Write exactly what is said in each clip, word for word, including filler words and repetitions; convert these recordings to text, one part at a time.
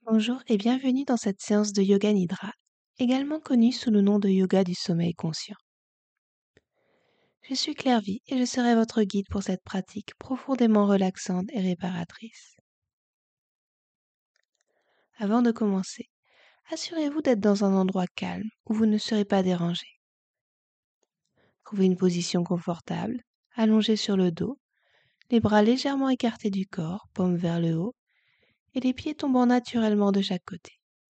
Bonjour et bienvenue dans cette séance de Yoga Nidra, également connue sous le nom de Yoga du sommeil conscient. Je suis Clairvy et je serai votre guide pour cette pratique profondément relaxante et réparatrice. Avant de commencer, assurez-vous d'être dans un endroit calme où vous ne serez pas dérangé. Trouvez une position confortable, allongée sur le dos, les bras légèrement écartés du corps, paumes vers le haut, et les pieds tombant naturellement de chaque côté.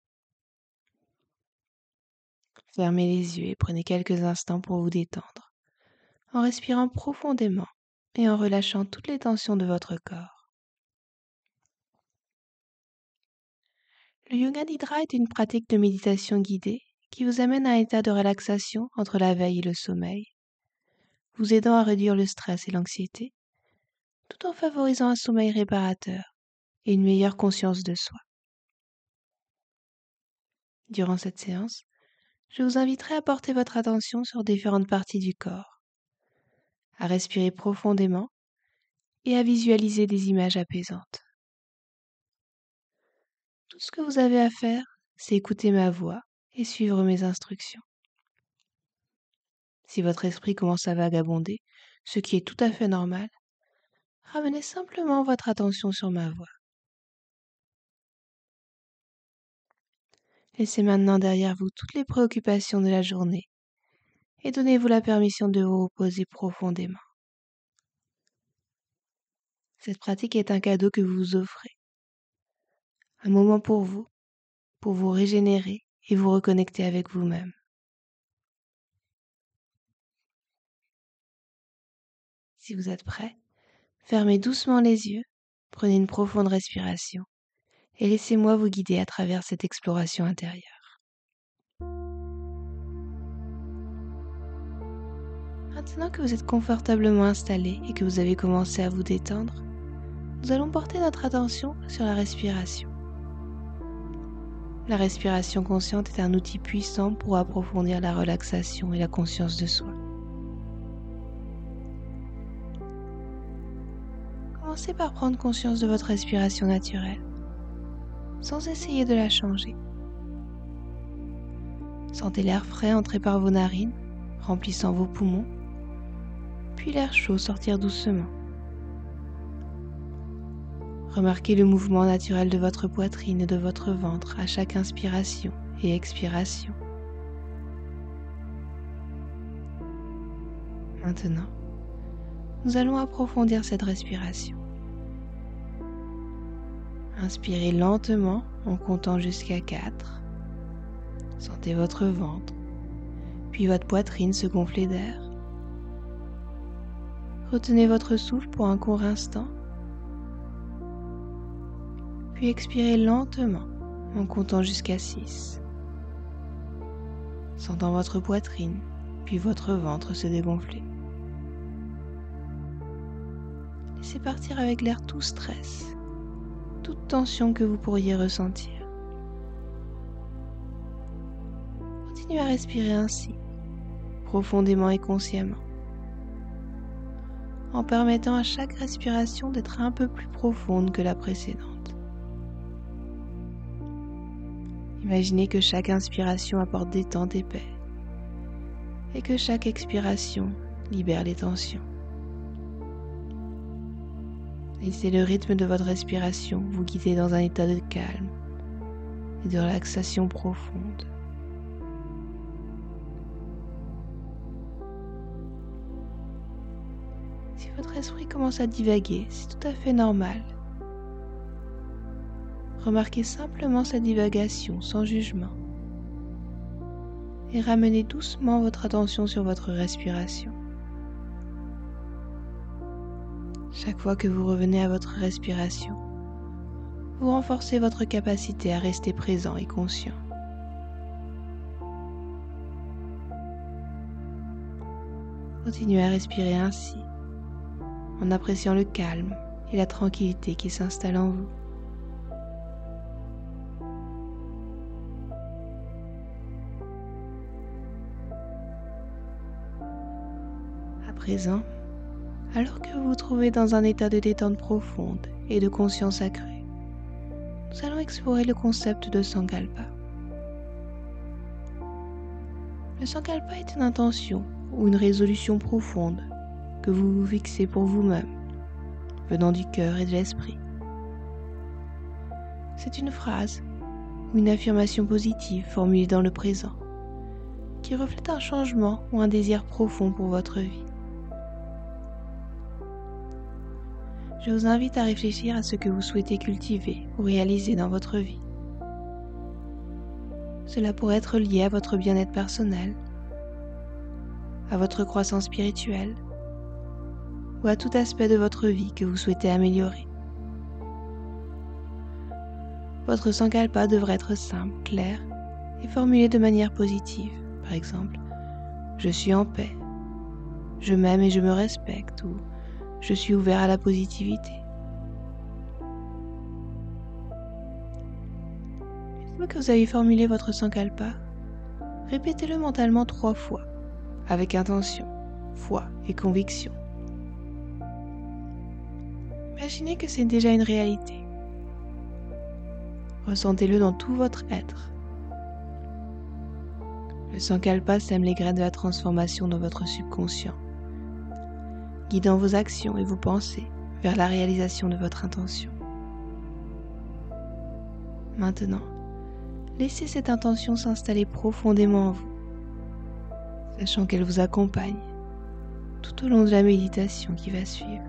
Fermez les yeux et prenez quelques instants pour vous détendre, en respirant profondément et en relâchant toutes les tensions de votre corps. Le Yoga Nidra est une pratique de méditation guidée qui vous amène à un état de relaxation entre la veille et le sommeil, vous aidant à réduire le stress et l'anxiété, tout en favorisant un sommeil réparateur et une meilleure conscience de soi. Durant cette séance, je vous inviterai à porter votre attention sur différentes parties du corps, à respirer profondément et à visualiser des images apaisantes. Tout ce que vous avez à faire, c'est écouter ma voix et suivre mes instructions. Si votre esprit commence à vagabonder, ce qui est tout à fait normal, ramenez simplement votre attention sur ma voix. Laissez maintenant derrière vous toutes les préoccupations de la journée et donnez-vous la permission de vous reposer profondément. Cette pratique est un cadeau que vous vous offrez, un moment pour vous, pour vous régénérer et vous reconnecter avec vous-même. Si vous êtes prêt, fermez doucement les yeux, prenez une profonde respiration et laissez-moi vous guider à travers cette exploration intérieure. Maintenant que vous êtes confortablement installé et que vous avez commencé à vous détendre, nous allons porter notre attention sur la respiration. La respiration consciente est un outil puissant pour approfondir la relaxation et la conscience de soi. Commencez par prendre conscience de votre respiration naturelle, sans essayer de la changer. Sentez l'air frais entrer par vos narines, remplissant vos poumons, puis l'air chaud sortir doucement. Remarquez le mouvement naturel de votre poitrine et de votre ventre à chaque inspiration et expiration. Maintenant, nous allons approfondir cette respiration. Inspirez lentement en comptant jusqu'à quatre. Sentez votre ventre, puis votre poitrine se gonfler d'air. Retenez votre souffle pour un court instant, puis expirez lentement en comptant jusqu'à six. Sentant votre poitrine, puis votre ventre se dégonfler. Laissez partir avec l'air tout stress, toute tension que vous pourriez ressentir. Continuez à respirer ainsi, profondément et consciemment, en permettant à chaque respiration d'être un peu plus profonde que la précédente. Imaginez que chaque inspiration apporte détente et paix, et que chaque expiration libère les tensions. Laissez le rythme de votre respiration vous guider dans un état de calme et de relaxation profonde. Si votre esprit commence à divaguer, c'est tout à fait normal. Remarquez simplement sa divagation sans jugement et ramenez doucement votre attention sur votre respiration. Chaque fois que vous revenez à votre respiration, vous renforcez votre capacité à rester présent et conscient. Continuez à respirer ainsi, en appréciant le calme et la tranquillité qui s'installent en vous. À présent, alors que vous vous trouvez dans un état de détente profonde et de conscience accrue, nous allons explorer le concept de Sankalpa. Le Sankalpa est une intention ou une résolution profonde que vous vous fixez pour vous-même, venant du cœur et de l'esprit. C'est une phrase ou une affirmation positive formulée dans le présent, qui reflète un changement ou un désir profond pour votre vie. Je vous invite à réfléchir à ce que vous souhaitez cultiver ou réaliser dans votre vie. Cela pourrait être lié à votre bien-être personnel, à votre croissance spirituelle ou à tout aspect de votre vie que vous souhaitez améliorer. Votre Sankalpa devrait être simple, clair et formulé de manière positive. Par exemple, je suis en paix, je m'aime et je me respecte, ou je suis ouvert à la positivité. Une fois que vous avez formulé votre Sankalpa, répétez-le mentalement trois fois, avec intention, foi et conviction. Imaginez que c'est déjà une réalité. Ressentez-le dans tout votre être. Le Sankalpa sème les graines de la transformation dans votre subconscient, guidant vos actions et vos pensées vers la réalisation de votre intention. Maintenant, laissez cette intention s'installer profondément en vous, sachant qu'elle vous accompagne tout au long de la méditation qui va suivre.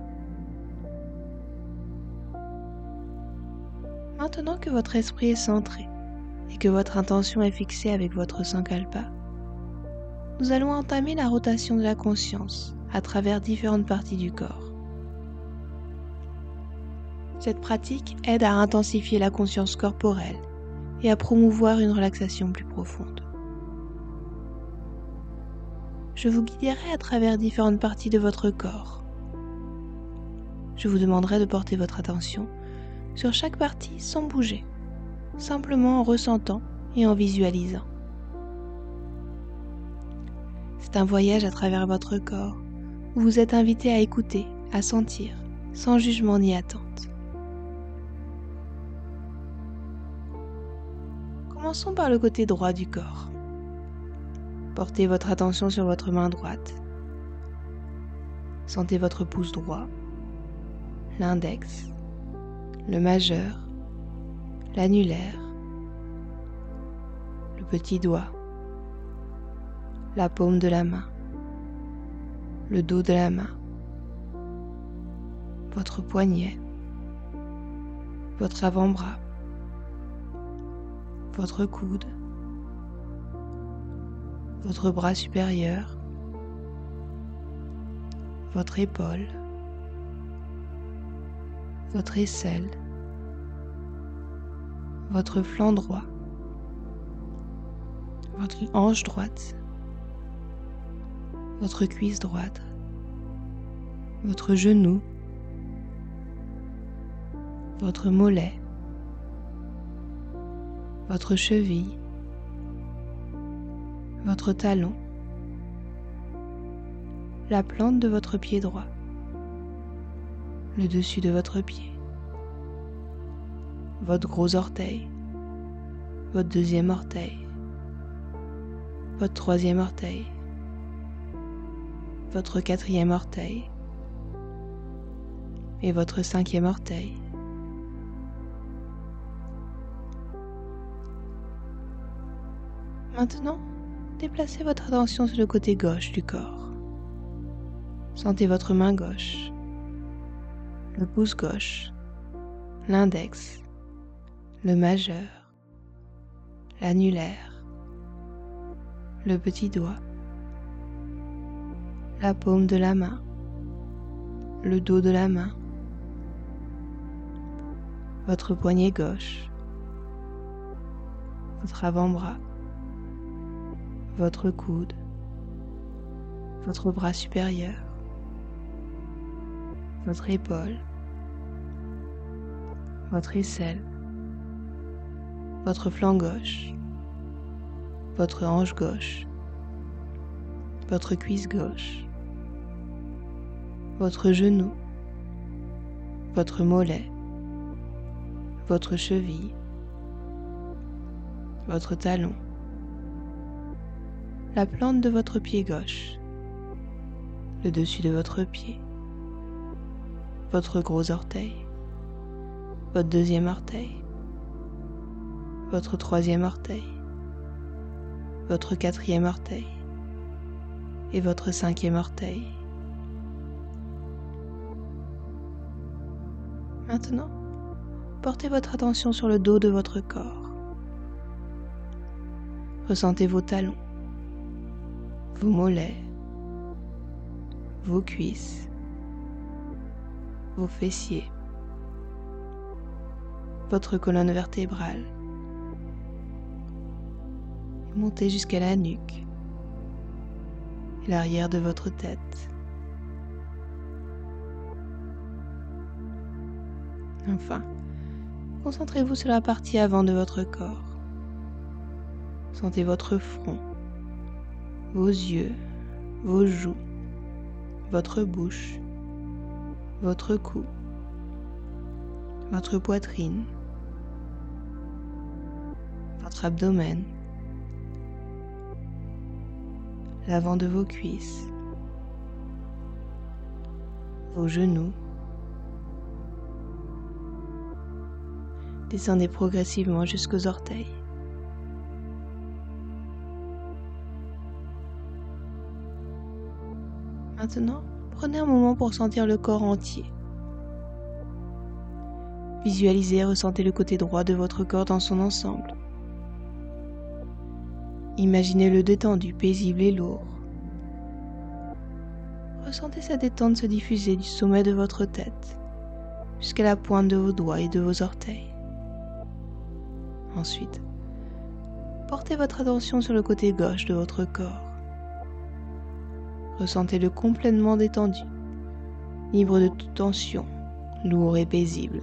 Maintenant que votre esprit est centré et que votre intention est fixée avec votre Sankalpa, nous allons entamer la rotation de la conscience à travers différentes parties du corps. Cette pratique aide à intensifier la conscience corporelle et à promouvoir une relaxation plus profonde. Je vous guiderai à travers différentes parties de votre corps. Je vous demanderai de porter votre attention sur chaque partie sans bouger, simplement en ressentant et en visualisant. C'est un voyage à travers votre corps où vous êtes invité à écouter, à sentir, sans jugement ni attente. Commençons par le côté droit du corps. Portez votre attention sur votre main droite. Sentez votre pouce droit, l'index, le majeur, l'annulaire, le petit doigt, la paume de la main, le dos de la main, votre poignet, votre avant-bras, votre coude, votre bras supérieur, votre épaule, votre aisselle, votre flanc droit, votre hanche droite, votre cuisse droite, votre genou, votre mollet, votre cheville, votre talon, la plante de votre pied droit, le dessus de votre pied, votre gros orteil, votre deuxième orteil, votre troisième orteil, votre quatrième orteil et votre cinquième orteil. Maintenant, déplacez votre attention sur le côté gauche du corps. Sentez votre main gauche, le pouce gauche, l'index, le majeur, l'annulaire, le petit doigt, la paume de la main, le dos de la main, votre poignet gauche, votre avant-bras, votre coude, votre bras supérieur, votre épaule, votre aisselle, votre flanc gauche, votre hanche gauche, votre cuisse gauche, votre genou, votre mollet, votre cheville, votre talon, la plante de votre pied gauche, le dessus de votre pied, votre gros orteil, votre deuxième orteil, votre troisième orteil, votre quatrième orteil et votre cinquième orteil. Maintenant, portez votre attention sur le dos de votre corps. Ressentez vos talons, vos mollets, vos cuisses, vos fessiers, votre colonne vertébrale. Montez jusqu'à la nuque et l'arrière de votre tête. Enfin, concentrez-vous sur la partie avant de votre corps. Sentez votre front, vos yeux, vos joues, votre bouche, votre cou, votre poitrine, votre abdomen, l'avant de vos cuisses, vos genoux. Descendez progressivement jusqu'aux orteils. Maintenant, prenez un moment pour sentir le corps entier. Visualisez et ressentez le côté droit de votre corps dans son ensemble. Imaginez-le détendu, paisible et lourd. Ressentez sa détente se diffuser du sommet de votre tête jusqu'à la pointe de vos doigts et de vos orteils. Ensuite, portez votre attention sur le côté gauche de votre corps. Ressentez-le complètement détendu, libre de toute tension, lourd et paisible.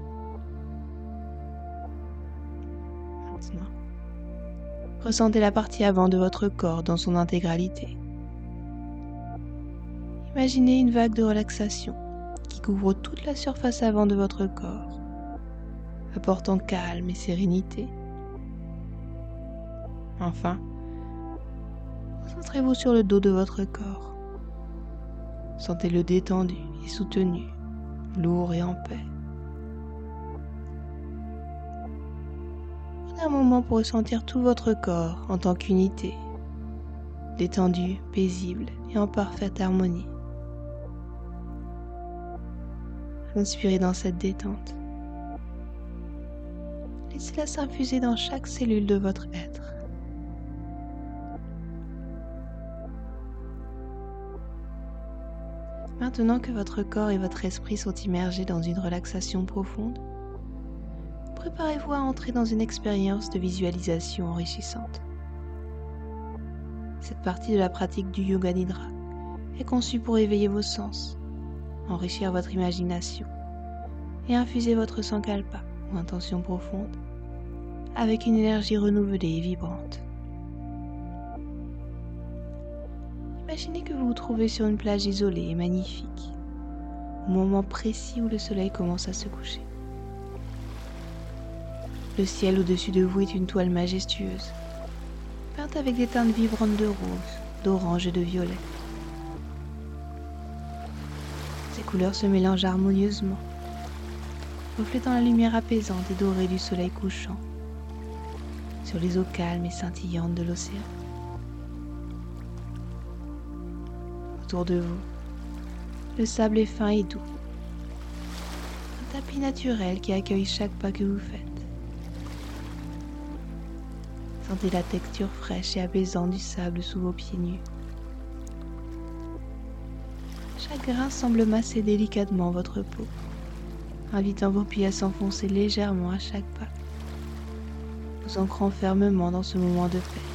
Maintenant, ressentez la partie avant de votre corps dans son intégralité. Imaginez une vague de relaxation qui couvre toute la surface avant de votre corps, apportant calme et sérénité. Enfin, concentrez-vous sur le dos de votre corps. Sentez-le détendu et soutenu, lourd et en paix. Prenez un moment pour ressentir tout votre corps en tant qu'unité, détendu, paisible et en parfaite harmonie. Inspirez dans cette détente. Laissez-la s'infuser dans chaque cellule de votre être. Maintenant que votre corps et votre esprit sont immergés dans une relaxation profonde, préparez-vous à entrer dans une expérience de visualisation enrichissante. Cette partie de la pratique du Yoga Nidra est conçue pour éveiller vos sens, enrichir votre imagination et infuser votre sankalpa ou intention profonde avec une énergie renouvelée et vibrante. Imaginez que vous vous trouvez sur une plage isolée et magnifique, au moment précis où le soleil commence à se coucher. Le ciel au-dessus de vous est une toile majestueuse, peinte avec des teintes vibrantes de rose, d'orange et de violet. Ces couleurs se mélangent harmonieusement, reflétant la lumière apaisante et dorée du soleil couchant sur les eaux calmes et scintillantes de l'océan. Autour de vous, le sable est fin et doux, un tapis naturel qui accueille chaque pas que vous faites. Sentez la texture fraîche et apaisante du sable sous vos pieds nus. Chaque grain semble masser délicatement votre peau, invitant vos pieds à s'enfoncer légèrement à chaque pas, vous ancrant fermement dans ce moment de paix.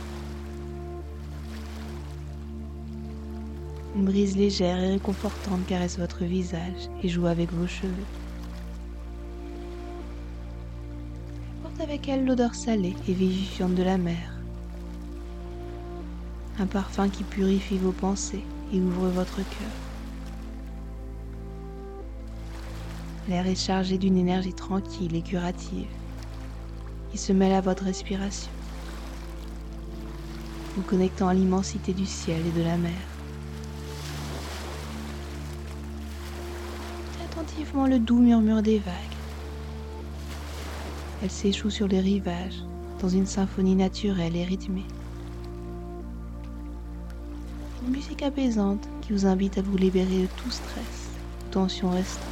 Une brise légère et réconfortante caresse votre visage et joue avec vos cheveux. Porte avec elle l'odeur salée et vivifiante de la mer. Un parfum qui purifie vos pensées et ouvre votre cœur. L'air est chargé d'une énergie tranquille et curative qui se mêle à votre respiration, vous connectant à l'immensité du ciel et de la mer. Écoutez attentivement le doux murmure des vagues. Elles s'échouent sur les rivages dans une symphonie naturelle et rythmée. Une musique apaisante qui vous invite à vous libérer de tout stress, toute tension restante.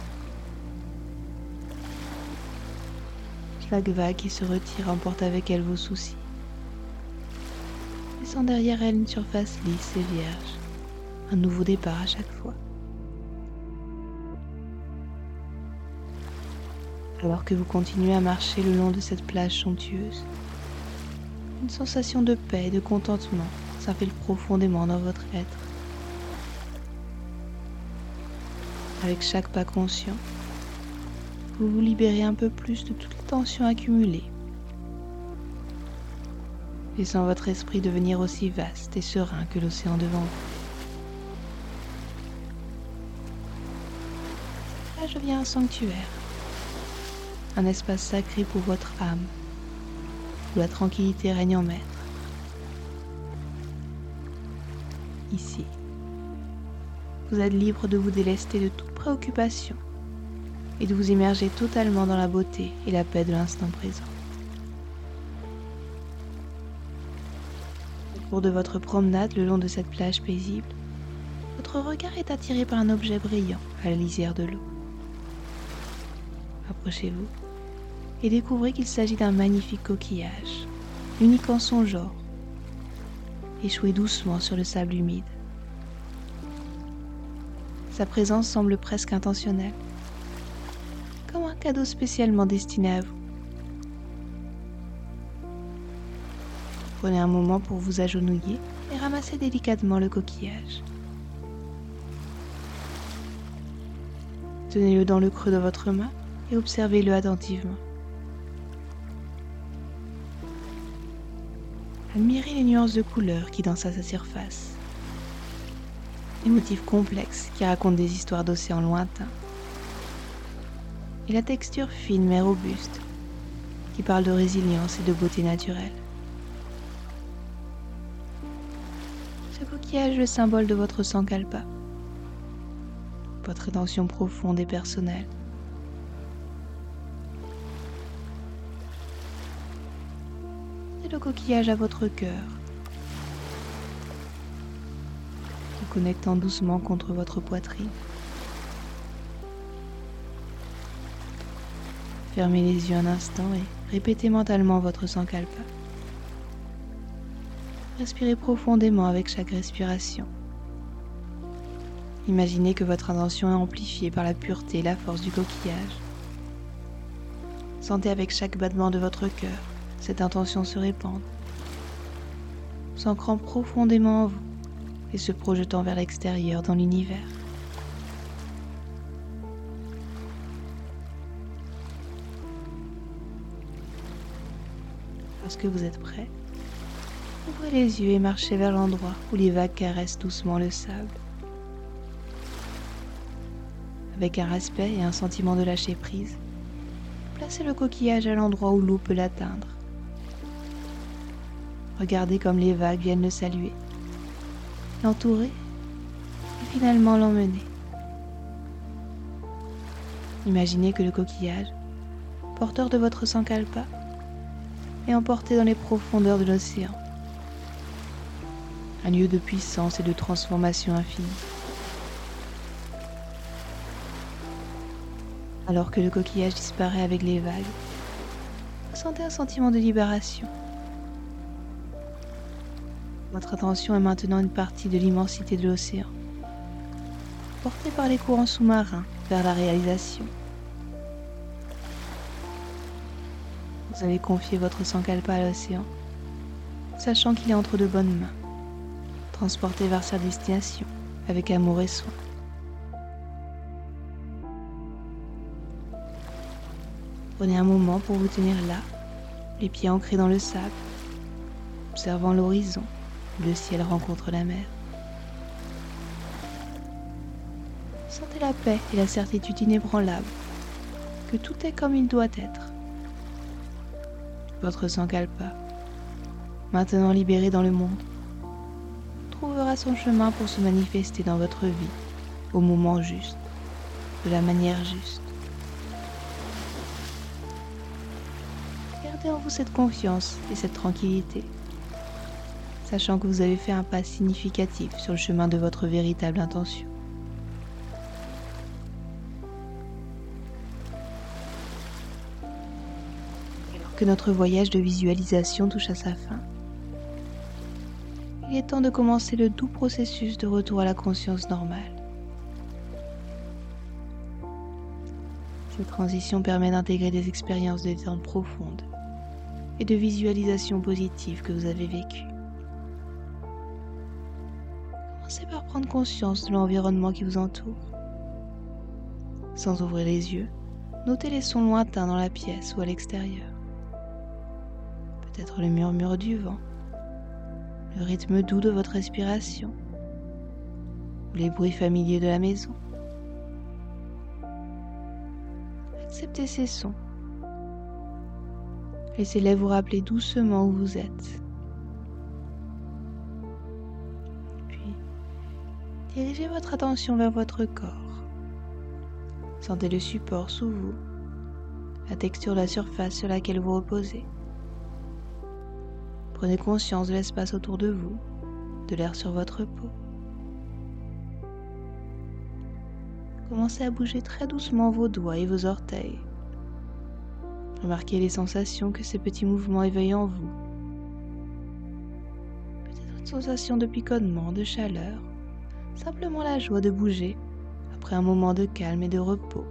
Chaque vague qui se retire emporte avec elle vos soucis, laissant derrière elle une surface lisse et vierge, un nouveau départ à chaque fois. Alors que vous continuez à marcher le long de cette plage somptueuse, une sensation de paix et de contentement s'infiltre profondément dans votre être. Avec chaque pas conscient, vous vous libérez un peu plus de toutes les tensions accumulées, laissant votre esprit devenir aussi vaste et serein que l'océan devant vous. Là, je viens un sanctuaire, un espace sacré pour votre âme, où la tranquillité règne en maître. Ici, vous êtes libre de vous délester de toute préoccupation et de vous immerger totalement dans la beauté et la paix de l'instant présent. Au cours de votre promenade le long de cette plage paisible, votre regard est attiré par un objet brillant à la lisière de l'eau. Approchez-vous et découvrez qu'il s'agit d'un magnifique coquillage, unique en son genre, échoué doucement sur le sable humide. Sa présence semble presque intentionnelle, comme un cadeau spécialement destiné à vous. Prenez un moment pour vous agenouiller et ramassez délicatement le coquillage. Tenez-le dans le creux de votre main et observez-le attentivement. Admirez les nuances de couleurs qui dansent à sa surface. Les motifs complexes qui racontent des histoires d'océans lointains. Et la texture fine mais robuste qui parle de résilience et de beauté naturelle. Ce coquillage est le symbole de votre sankalpa, votre intention profonde et personnelle. Et le coquillage à votre cœur, en connectant doucement contre votre poitrine. Fermez les yeux un instant et répétez mentalement votre sankalpa. Respirez profondément avec chaque respiration. Imaginez que votre intention est amplifiée par la pureté et la force du coquillage. Sentez avec chaque battement de votre cœur cette intention se répandre, s'ancrant profondément en vous et se projetant vers l'extérieur dans l'univers. Lorsque vous êtes prêt, ouvrez les yeux et marchez vers l'endroit où les vagues caressent doucement le sable. Avec un respect et un sentiment de lâcher prise, placez le coquillage à l'endroit où l'eau peut l'atteindre. Regardez comme les vagues viennent le saluer, l'entourer et finalement l'emmener. Imaginez que le coquillage, porteur de votre sankalpa, est emporté dans les profondeurs de l'océan, un lieu de puissance et de transformation infinie. Alors que le coquillage disparaît avec les vagues, ressentez un sentiment de libération. Votre attention est maintenant une partie de l'immensité de l'océan, portée par les courants sous-marins vers la réalisation. Vous avez confié votre sankalpa à l'océan, sachant qu'il est entre de bonnes mains, transporté vers sa destination avec amour et soin. Prenez un moment pour vous tenir là, les pieds ancrés dans le sable, observant l'horizon où le ciel rencontre la mer. Sentez la paix et la certitude inébranlable que tout est comme il doit être. Votre Sankalpa, maintenant libéré dans le monde, trouvera son chemin pour se manifester dans votre vie au moment juste, de la manière juste. Gardez en vous cette confiance et cette tranquillité, sachant que vous avez fait un pas significatif sur le chemin de votre véritable intention. Alors que notre voyage de visualisation touche à sa fin, il est temps de commencer le doux processus de retour à la conscience normale. Cette transition permet d'intégrer des expériences de détente profonde et de visualisation positive que vous avez vécues. Commencez par prendre conscience de l'environnement qui vous entoure. Sans ouvrir les yeux, notez les sons lointains dans la pièce ou à l'extérieur. Peut-être le murmure du vent, le rythme doux de votre respiration, ou les bruits familiers de la maison. Acceptez ces sons. Laissez-les vous rappeler doucement où vous êtes. Puis, dirigez votre attention vers votre corps. Sentez le support sous vous, la texture de la surface sur laquelle vous reposez. Prenez conscience de l'espace autour de vous, de l'air sur votre peau. Commencez à bouger très doucement vos doigts et vos orteils. Remarquez les sensations que ces petits mouvements éveillent en vous. Peut-être une sensation de picotement, de chaleur, simplement la joie de bouger après un moment de calme et de repos.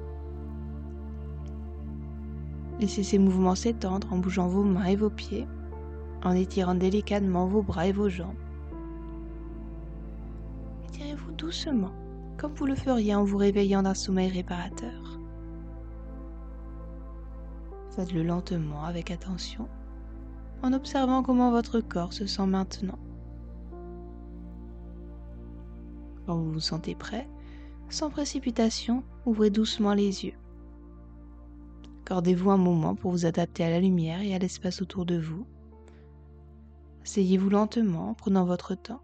Laissez ces mouvements s'étendre en bougeant vos mains et vos pieds, en étirant délicatement vos bras et vos jambes. Étirez-vous doucement, comme vous le feriez en vous réveillant d'un sommeil réparateur. Faites-le lentement, avec attention, en observant comment votre corps se sent maintenant. Quand vous vous sentez prêt, sans précipitation, ouvrez doucement les yeux. Accordez-vous un moment pour vous adapter à la lumière et à l'espace autour de vous. Asseyez-vous lentement en prenant votre temps.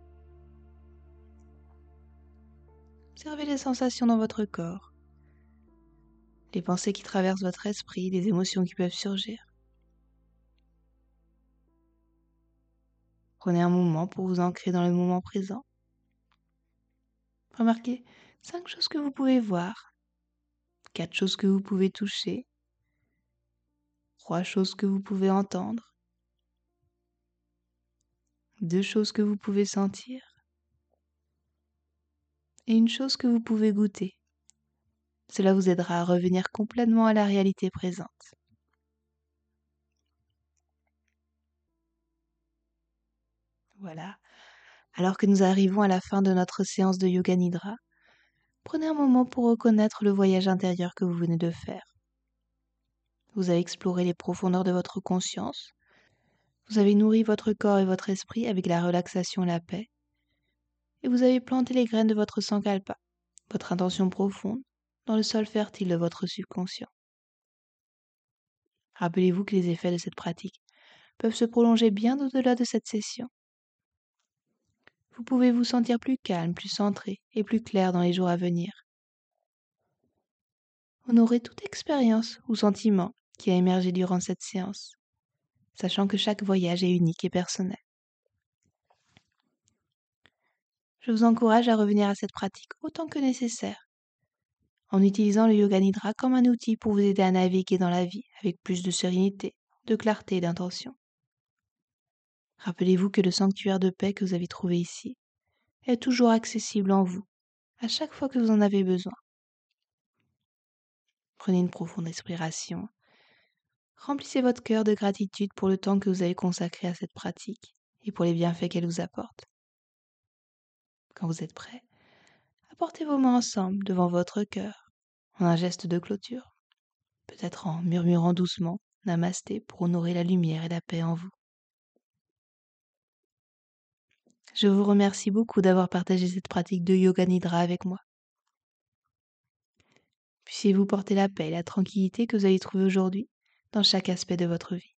Observez les sensations dans votre corps, les pensées qui traversent votre esprit, les émotions qui peuvent surgir. Prenez un moment pour vous ancrer dans le moment présent. Remarquez cinq choses que vous pouvez voir, quatre choses que vous pouvez toucher, trois choses que vous pouvez entendre, deux choses que vous pouvez sentir et une chose que vous pouvez goûter. Cela vous aidera à revenir complètement à la réalité présente. Voilà. Alors que nous arrivons à la fin de notre séance de Yoga Nidra, prenez un moment pour reconnaître le voyage intérieur que vous venez de faire. Vous avez exploré les profondeurs de votre conscience. Vous avez nourri votre corps et votre esprit avec la relaxation et la paix. Et vous avez planté les graines de votre Sankalpa, votre intention profonde, dans le sol fertile de votre subconscient. Rappelez-vous que les effets de cette pratique peuvent se prolonger bien au-delà de cette session. Vous pouvez vous sentir plus calme, plus centré et plus clair dans les jours à venir. Honorez toute expérience ou sentiment qui a émergé durant cette séance, sachant que chaque voyage est unique et personnel. Je vous encourage à revenir à cette pratique autant que nécessaire, en utilisant le Yoga Nidra comme un outil pour vous aider à naviguer dans la vie avec plus de sérénité, de clarté et d'intention. Rappelez-vous que le sanctuaire de paix que vous avez trouvé ici est toujours accessible en vous, à chaque fois que vous en avez besoin. Prenez une profonde respiration. Remplissez votre cœur de gratitude pour le temps que vous avez consacré à cette pratique et pour les bienfaits qu'elle vous apporte. Quand vous êtes prêt, apportez vos mains ensemble devant votre cœur en un geste de clôture, peut-être en murmurant doucement Namasté pour honorer la lumière et la paix en vous. Je vous remercie beaucoup d'avoir partagé cette pratique de Yoga Nidra avec moi. Puissiez-vous porter la paix et la tranquillité que vous allez trouver aujourd'hui dans chaque aspect de votre vie.